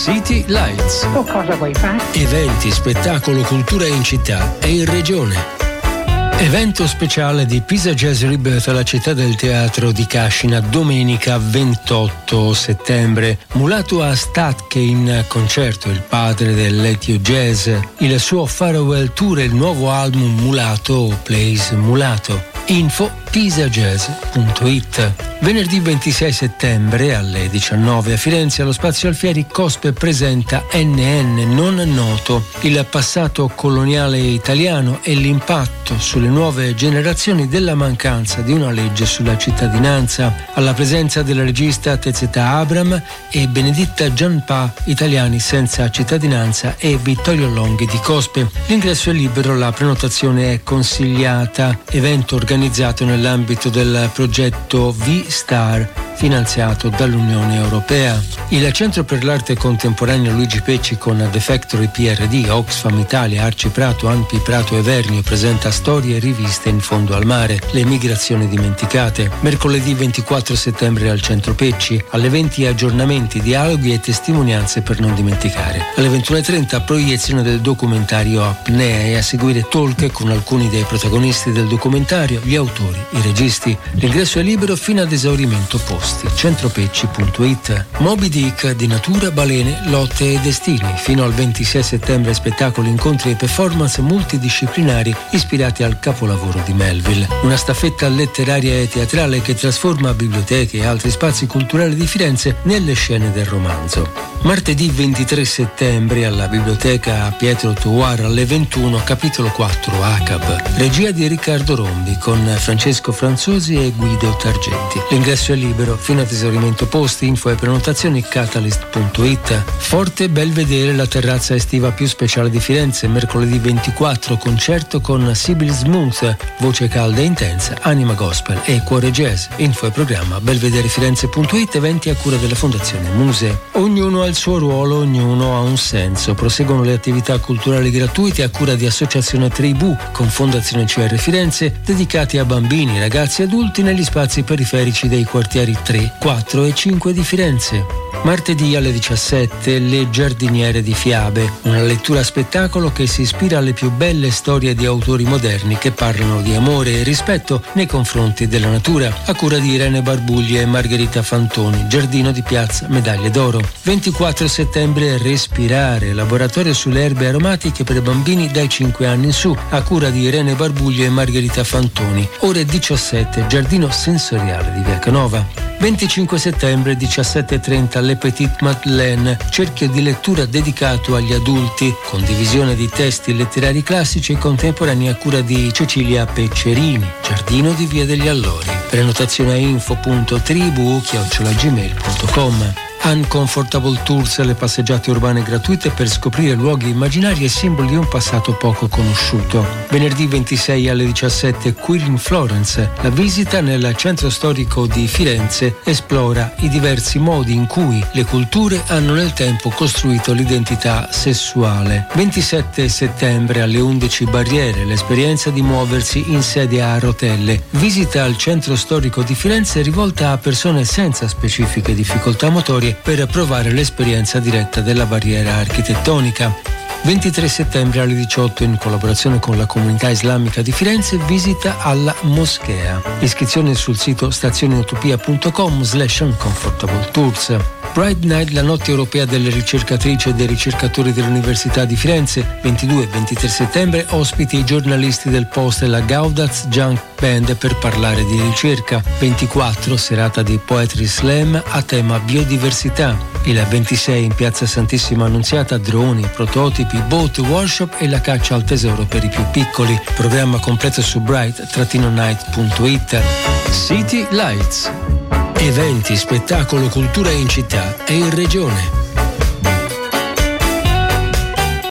City Lights. O cosa vuoi fare? Eventi, spettacolo, cultura in città e in regione. Evento speciale di Pisa Jazz Rebirth alla Città del Teatro di Cascina domenica 28 settembre. Mulato a Statke in concerto, il padre del Letio Jazz, il suo farewell tour e il nuovo album Mulato Plays Mulato. Info pisajazz.it. Venerdì 26 settembre alle 19 a Firenze allo Spazio Alfieri Cospe presenta NN non noto, il passato coloniale italiano e l'impatto sulle nuove generazioni della mancanza di una legge sulla cittadinanza, alla presenza della regista Tezeta Abram e Beneditta Gianpa, italiani senza cittadinanza, e Vittorio Longhi di Cospe. L'ingresso è libero, la prenotazione è consigliata. Evento organizzato nell'ambito del progetto V-Star finanziato dall'Unione Europea. Il Centro per l'Arte Contemporanea Luigi Pecci con The Factory PRD, Oxfam Italia, Arci Prato, Anpi Prato e Vernio presenta storie e riviste in fondo al mare, le migrazioni dimenticate. Mercoledì 24 settembre al Centro Pecci, alle 20 aggiornamenti, dialoghi e testimonianze per non dimenticare. Alle 21.30 proiezione del documentario Apnea e a seguire talk con alcuni dei protagonisti del documentario, gli autori, i registi. L'ingresso è libero fino ad esaurimento posti. Centropecci.it. Moby Dick di natura, balene, lotte e destini. Fino al 26 settembre spettacoli, incontri e performance multidisciplinari ispirati al capolavoro di Melville. Una staffetta letteraria e teatrale che trasforma biblioteche e altri spazi culturali di Firenze nelle scene del romanzo. Martedì 23 settembre alla Biblioteca Pietro Touar alle 21, capitolo 4 ACAB. Regia di Riccardo Rombi con Francesco Franzosi e Guido Targenti. L'ingresso è libero fino ad esaurimento posti. Info e prenotazioni catalyst.it. Forte Belvedere, la terrazza estiva più speciale di Firenze. Mercoledì 24 concerto con Sibyl Smooth, voce calda e intensa, anima gospel e cuore jazz. Info e programma belvederefirenze.it. Eventi a cura della Fondazione Muse. Ognuno ha il suo ruolo, ognuno ha un senso. Proseguono le attività culturali gratuite a cura di Associazione Tribù con Fondazione CR Firenze, dedicati a bambini, ragazzi e adulti negli spazi periferici dei quartieri 3, 4 e 5 di Firenze. Martedì alle 17 Le giardiniere di Fiabe, una lettura spettacolo che si ispira alle più belle storie di autori moderni che parlano di amore e rispetto nei confronti della natura, a cura di Irene Barbuglia e Margherita Fantoni, Giardino di Piazza Medaglie d'Oro. 24 settembre Respirare, laboratorio sulle erbe aromatiche per bambini dai 5 anni in su, a cura di Irene Barbuglia e Margherita Fantoni. Ore 17 Giardino sensoriale di Via Canova. 25 settembre 17.30 Le Petite Madeleine, cerchio di lettura dedicato agli adulti, condivisione di testi letterari classici e contemporanei a cura di Cecilia Peccerini, Giardino di Via degli Allori. Prenotazione a info.tribu@gmail.com. Uncomfortable Tours, le passeggiate urbane gratuite per scoprire luoghi immaginari e simboli di un passato poco conosciuto. Venerdì 26 alle 17 Queer in Florence, la visita nel centro storico di Firenze esplora i diversi modi in cui le culture hanno nel tempo costruito l'identità sessuale. 27 settembre alle 11 Barriere, l'esperienza di muoversi in sedia a rotelle, visita al centro storico di Firenze rivolta a persone senza specifiche difficoltà motorie per provare l'esperienza diretta della barriera architettonica. 23 settembre alle 18 in collaborazione con la comunità islamica di Firenze, visita alla moschea. Iscrizione sul sito stazioneutopia.com/uncomfortable tours. Pride Night, la notte europea delle ricercatrici e dei ricercatori dell'Università di Firenze. 22 e 23 settembre ospiti i giornalisti del Post e la Gaudaz Junk Band per parlare di ricerca. 24 serata di Poetry Slam a tema biodiversità. Il 26 in piazza Santissima Annunziata droni, prototipi, boat workshop e la caccia al tesoro per i più piccoli. Programma completo su bright-night.it. City Lights. Eventi, spettacolo, cultura in città e in regione.